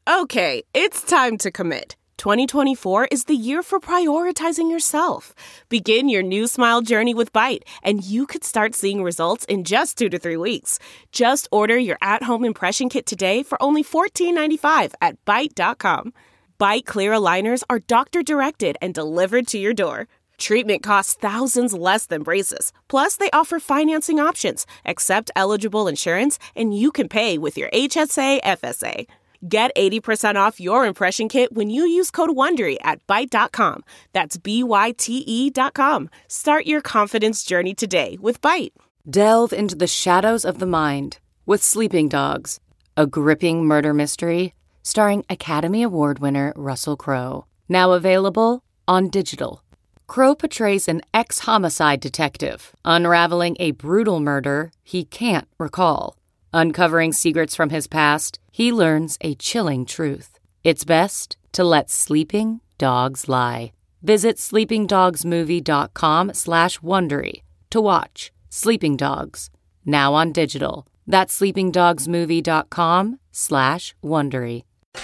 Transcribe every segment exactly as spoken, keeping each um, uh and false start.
Okay, it's time to commit. twenty twenty-four is the year for prioritizing yourself. Begin your new smile journey with Byte, and you could start seeing results in just two to three weeks. Just order your at-home impression kit today for only fourteen ninety-five at byte dot com. Byte clear aligners are doctor-directed and delivered to your door. Treatment costs thousands less than braces. Plus, they offer financing options, accept eligible insurance, and you can pay with your H S A F S A. Get eighty percent off your impression kit when you use code WONDERY at byte dot com. That's B Y T E dot com. Start your confidence journey today with Byte. Delve into the shadows of the mind with Sleeping Dogs, a gripping murder mystery starring Academy Award winner Russell Crowe. Now available on digital. Crowe portrays an ex-homicide detective unraveling a brutal murder he can't recall. Uncovering secrets from his past, he learns a chilling truth. It's best to let sleeping dogs lie. Visit sleepingdogsmovie.com slash Wondery to watch Sleeping Dogs, now on digital. That's sleepingdogsmovie.com slash Wondery.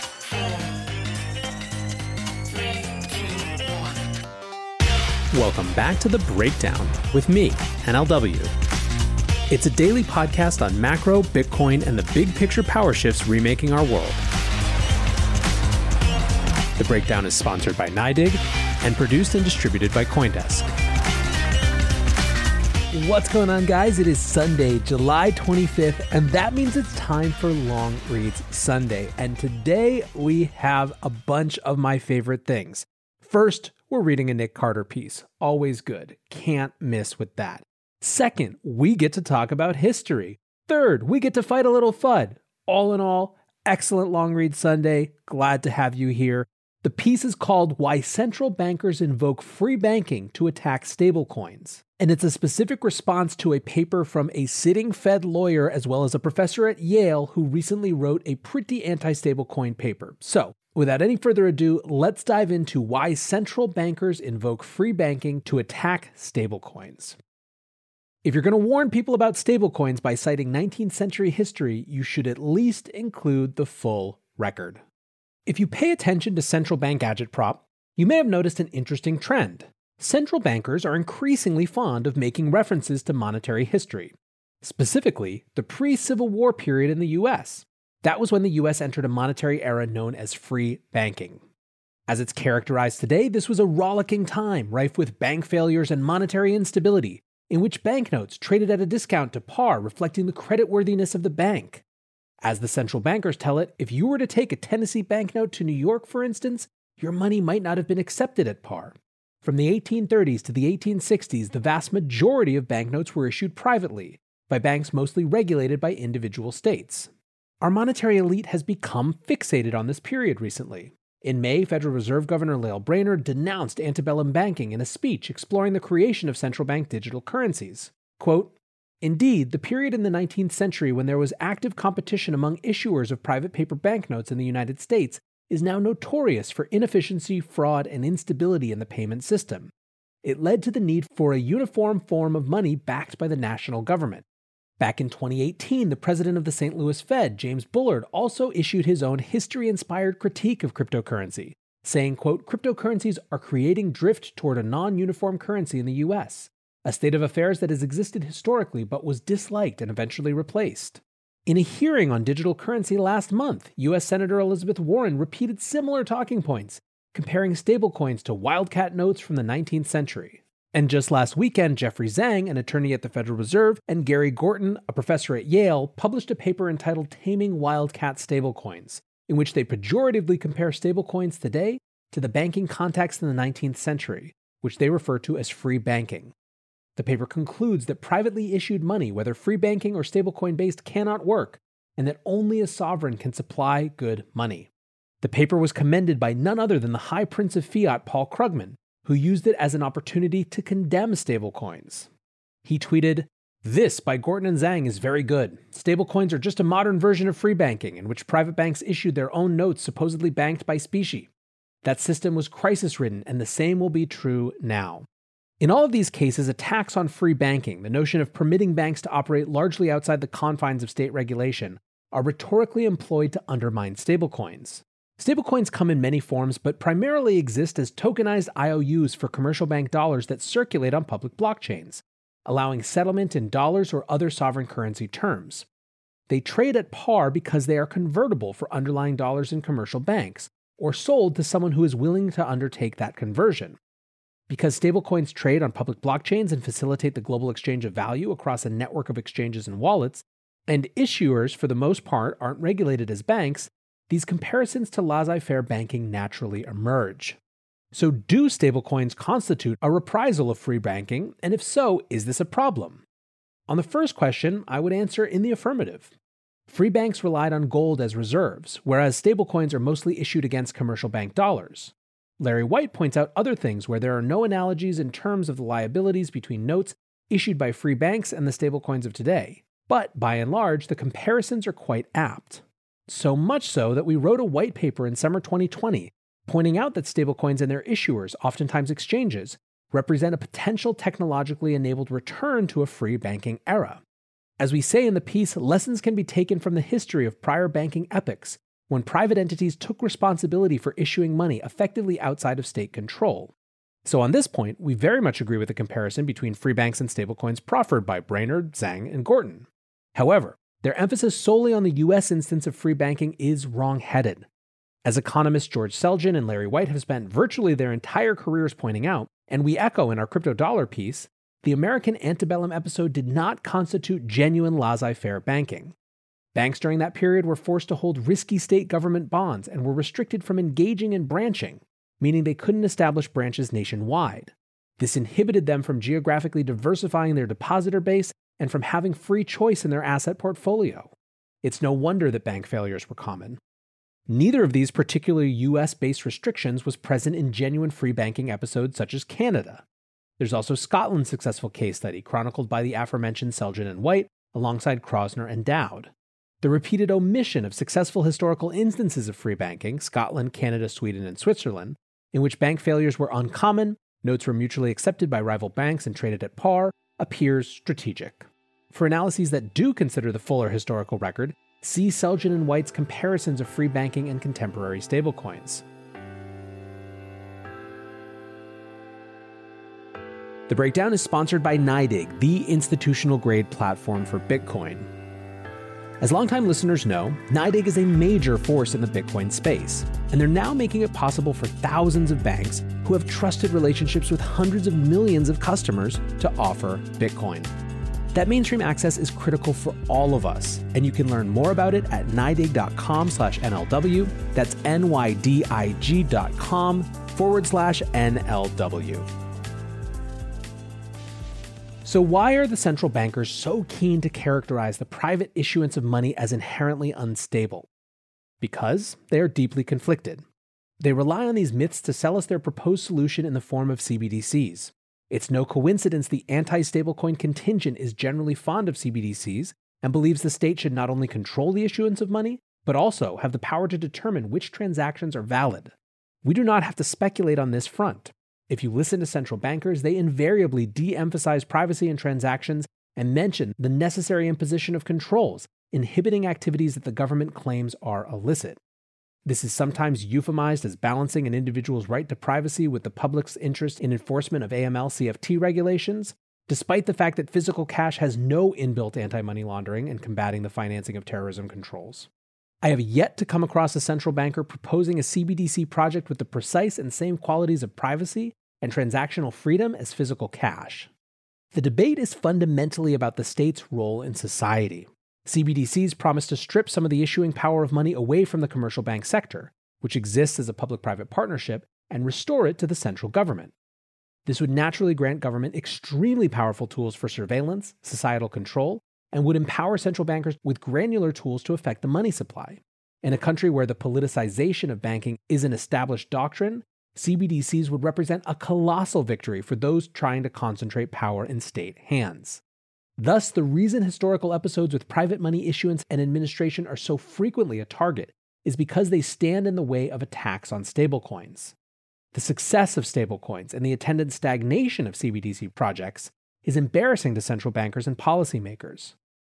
Welcome back to The Breakdown with me, N L W. It's a daily podcast on macro, Bitcoin, and the big picture power shifts remaking our world. The Breakdown is sponsored by NYDIG and produced and distributed by CoinDesk. What's going on, guys? It is Sunday, July twenty-fifth, and that means it's time for Long Reads Sunday. And today we have a bunch of my favorite things. First, we're reading a Nick Carter piece. Always good. Can't miss with that. Second, we get to talk about history. Third, we get to fight a little F U D. All in all, excellent Long Read Sunday. Glad to have you here. The piece is called Why Central Bankers Invoke Free Banking to Attack Stablecoins. And it's a specific response to a paper from a sitting Fed lawyer as well as a professor at Yale who recently wrote a pretty anti-stablecoin paper. So, without any further ado, let's dive into why central bankers invoke free banking to attack stablecoins. If you're going to warn people about stablecoins by citing nineteenth century history, you should at least include the full record. If you pay attention to central bank agitprop, you may have noticed an interesting trend. Central bankers are increasingly fond of making references to monetary history, specifically the pre-Civil War period in the U S. That was when the U S entered a monetary era known as free banking. As it's characterized today, this was a rollicking time rife with bank failures and monetary instability, in which banknotes traded at a discount to par, reflecting the creditworthiness of the bank. As the central bankers tell it, if you were to take a Tennessee banknote to New York, for instance, your money might not have been accepted at par. From the eighteen thirties to the eighteen sixties, the vast majority of banknotes were issued privately, by banks mostly regulated by individual states. Our monetary elite has become fixated on this period recently. In May, Federal Reserve Governor Lael Brainerd denounced antebellum banking in a speech exploring the creation of central bank digital currencies. Quote, "Indeed, the period in the nineteenth century when there was active competition among issuers of private paper banknotes in the United States is now notorious for inefficiency, fraud, and instability in the payment system. It led to the need for a uniform form of money backed by the national government. Back in twenty eighteen, the president of the Saint Louis Fed, James Bullard, also issued his own history-inspired critique of cryptocurrency, saying, quote, cryptocurrencies are creating drift toward a non-uniform currency in the U S, a state of affairs that has existed historically but was disliked and eventually replaced. In a hearing on digital currency last month, U S Senator Elizabeth Warren repeated similar talking points, comparing stablecoins to wildcat notes from the nineteenth century. And just last weekend, Jeffrey Zhang, an attorney at the Federal Reserve, and Gary Gorton, a professor at Yale, published a paper entitled Taming Wildcat Stablecoins, in which they pejoratively compare stablecoins today to the banking context in the nineteenth century, which they refer to as free banking. The paper concludes that privately issued money, whether free banking or stablecoin-based, cannot work, and that only a sovereign can supply good money. The paper was commended by none other than the High Prince of Fiat, Paul Krugman, who used it as an opportunity to condemn stablecoins. He tweeted, "This by Gorton and Zhang is very good. Stablecoins are just a modern version of free banking, in which private banks issued their own notes supposedly banked by specie. That system was crisis-ridden, and the same will be true now." In all of these cases, attacks on free banking, the notion of permitting banks to operate largely outside the confines of state regulation, are rhetorically employed to undermine stablecoins. Stablecoins come in many forms, but primarily exist as tokenized I O Us for commercial bank dollars that circulate on public blockchains, allowing settlement in dollars or other sovereign currency terms. They trade at par because they are convertible for underlying dollars in commercial banks, or sold to someone who is willing to undertake that conversion. Because stablecoins trade on public blockchains and facilitate the global exchange of value across a network of exchanges and wallets, and issuers, for the most part, aren't regulated as banks, these comparisons to laissez-faire banking naturally emerge. So do stablecoins constitute a reprisal of free banking, and if so, is this a problem? On the first question, I would answer in the affirmative. Free banks relied on gold as reserves, whereas stablecoins are mostly issued against commercial bank dollars. Larry White points out other things where there are no analogies in terms of the liabilities between notes issued by free banks and the stablecoins of today, but by and large, the comparisons are quite apt. So much so that we wrote a white paper in summer twenty twenty pointing out that stablecoins and their issuers, oftentimes exchanges, represent a potential technologically enabled return to a free banking era. As we say in the piece, lessons can be taken from the history of prior banking epochs, when private entities took responsibility for issuing money effectively outside of state control. So on this point, we very much agree with the comparison between free banks and stablecoins proffered by Brainerd, Zhang, and Gorton. However, their emphasis solely on the U S instance of free banking is wrong-headed. As economists George Selgin and Larry White have spent virtually their entire careers pointing out, and we echo in our Crypto Dollar piece, the American antebellum episode did not constitute genuine laissez-faire banking. Banks during that period were forced to hold risky state government bonds and were restricted from engaging in branching, meaning they couldn't establish branches nationwide. This inhibited them from geographically diversifying their depositor base and from having free choice in their asset portfolio. It's no wonder that bank failures were common. Neither of these particularly U S-based restrictions was present in genuine free banking episodes such as Canada. There's also Scotland's successful case study, chronicled by the aforementioned Selgin and White, alongside Krosner and Dowd. The repeated omission of successful historical instances of free banking, Scotland, Canada, Sweden, and Switzerland, in which bank failures were uncommon, notes were mutually accepted by rival banks and traded at par, appears strategic. For analyses that do consider the fuller historical record, see Selgin and White's comparisons of free banking and contemporary stablecoins. The Breakdown is sponsored by NYDIG, the institutional-grade platform for Bitcoin. As longtime listeners know, NYDIG is a major force in the Bitcoin space, and they're now making it possible for thousands of banks who have trusted relationships with hundreds of millions of customers to offer Bitcoin. That mainstream access is critical for all of us, and you can learn more about it at nydig.com slash NLW. That's N-Y-D-I-G dot com forward slash N-L-W. So why are the central bankers so keen to characterize the private issuance of money as inherently unstable? Because they are deeply conflicted. They rely on these myths to sell us their proposed solution in the form of C B D Cs. It's no coincidence the anti-stablecoin contingent is generally fond of C B D Cs and believes the state should not only control the issuance of money, but also have the power to determine which transactions are valid. We do not have to speculate on this front. If you listen to central bankers, they invariably de-emphasize privacy in transactions and mention the necessary imposition of controls, inhibiting activities that the government claims are illicit. This is sometimes euphemized as balancing an individual's right to privacy with the public's interest in enforcement of A M L C F T regulations, despite the fact that physical cash has no inbuilt anti-money laundering and combating the financing of terrorism controls. I have yet to come across a central banker proposing a C B D C project with the precise and same qualities of privacy and transactional freedom as physical cash. The debate is fundamentally about the state's role in society. C B D Cs promise to strip some of the issuing power of money away from the commercial bank sector, which exists as a public-private partnership, and restore it to the central government. This would naturally grant government extremely powerful tools for surveillance, societal control, and would empower central bankers with granular tools to affect the money supply. In a country where the politicization of banking is an established doctrine, C B D Cs would represent a colossal victory for those trying to concentrate power in state hands. Thus, the reason historical episodes with private money issuance and administration are so frequently a target is because they stand in the way of attacks on stablecoins. The success of stablecoins and the attendant stagnation of C B D C projects is embarrassing to central bankers and policymakers.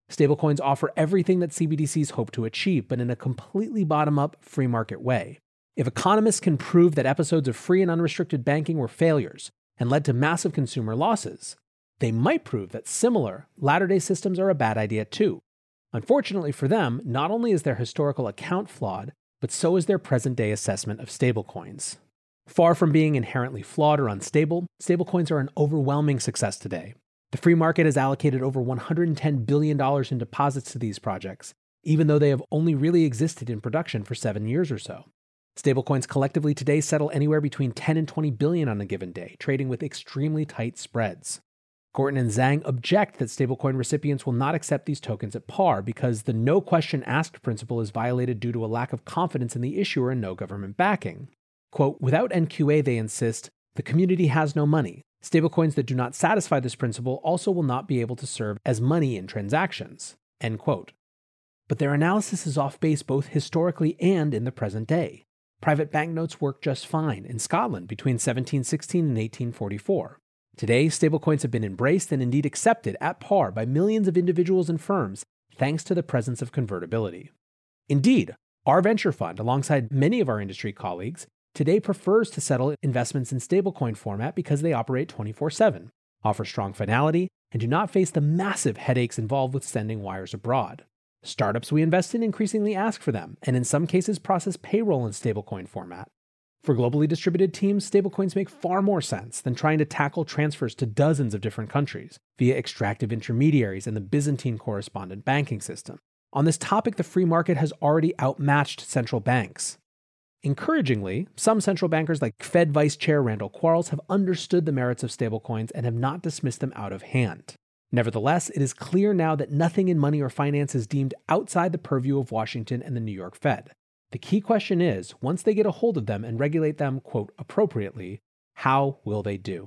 Stablecoins offer everything that C B D Cs hope to achieve, but in a completely bottom-up, free market way. If economists can prove that episodes of free and unrestricted banking were failures and led to massive consumer losses, they might prove that similar latter-day systems are a bad idea too. Unfortunately for them, not only is their historical account flawed, but so is their present-day assessment of stablecoins. Far from being inherently flawed or unstable, stablecoins are an overwhelming success today. The free market has allocated over one hundred ten billion dollars in deposits to these projects, even though they have only really existed in production for seven years or so. Stablecoins collectively today settle anywhere between ten and twenty billion on a given day, trading with extremely tight spreads. Gorton and Zhang object that stablecoin recipients will not accept these tokens at par because the no question asked principle is violated due to a lack of confidence in the issuer and no government backing. Quote, without N Q A, they insist, the community has no money. Stablecoins that do not satisfy this principle also will not be able to serve as money in transactions. End quote. But their analysis is off base both historically and in the present day. Private banknotes work just fine in Scotland between seventeen sixteen and eighteen forty-four. Today, stablecoins have been embraced and indeed accepted at par by millions of individuals and firms thanks to the presence of convertibility. Indeed, our venture fund, alongside many of our industry colleagues, today prefers to settle investments in stablecoin format because they operate twenty-four seven, offer strong finality, and do not face the massive headaches involved with sending wires abroad. Startups we invest in increasingly ask for them, and in some cases process payroll in stablecoin format. For globally distributed teams, stablecoins make far more sense than trying to tackle transfers to dozens of different countries via extractive intermediaries and the Byzantine correspondent banking system. On this topic, the free market has already outmatched central banks. Encouragingly, some central bankers like Fed Vice Chair Randall Quarles have understood the merits of stablecoins and have not dismissed them out of hand. Nevertheless, it is clear now that nothing in money or finance is deemed outside the purview of Washington and the New York Fed. The key question is, once they get a hold of them and regulate them, quote, appropriately, how will they do?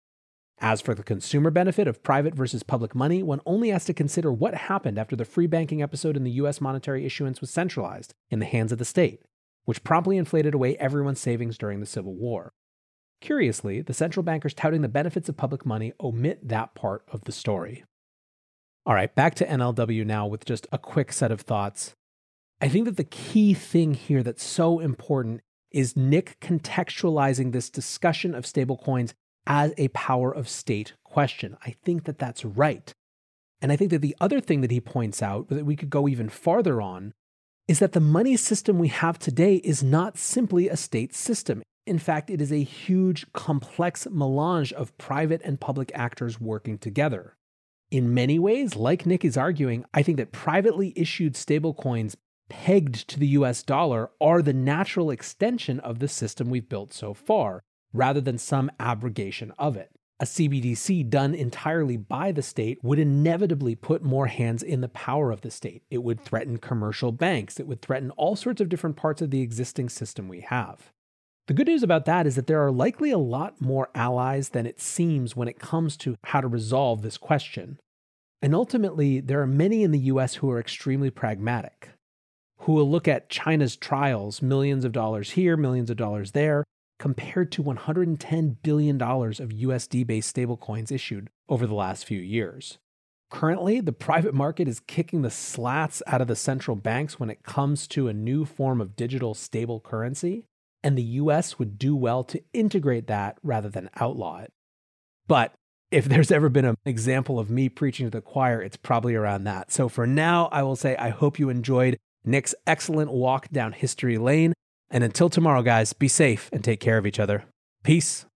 As for the consumer benefit of private versus public money, one only has to consider what happened after the free banking episode in the U S monetary issuance was centralized in the hands of the state, which promptly inflated away everyone's savings during the Civil War. Curiously, the central bankers touting the benefits of public money omit that part of the story. All right, back to N L W now with just a quick set of thoughts. I think that the key thing here that's so important is Nick contextualizing this discussion of stablecoins as a power of state question. I think that that's right. And I think that the other thing that he points out, that we could go even farther on, is that the money system we have today is not simply a state system. In fact, it is a huge, complex melange of private and public actors working together. In many ways, like Nick is arguing, I think that privately issued stablecoins pegged to the U S dollar are the natural extension of the system we've built so far, rather than some abrogation of it. A C B D C done entirely by the state would inevitably put more hands in the power of the state. It would threaten commercial banks. It would threaten all sorts of different parts of the existing system we have. The good news about that is that there are likely a lot more allies than it seems when it comes to how to resolve this question. And ultimately, there are many in the U S who are extremely pragmatic, who will look at China's trials, millions of dollars here, millions of dollars there, compared to one hundred ten billion dollars of U S D-based stablecoins issued over the last few years. Currently, the private market is kicking the slats out of the central banks when it comes to a new form of digital stable currency, and the U S would do well to integrate that rather than outlaw it. But if there's ever been an example of me preaching to the choir, it's probably around that. So for now, I will say I hope you enjoyed Nick's excellent walk down history lane. And until tomorrow, guys, be safe and take care of each other. Peace.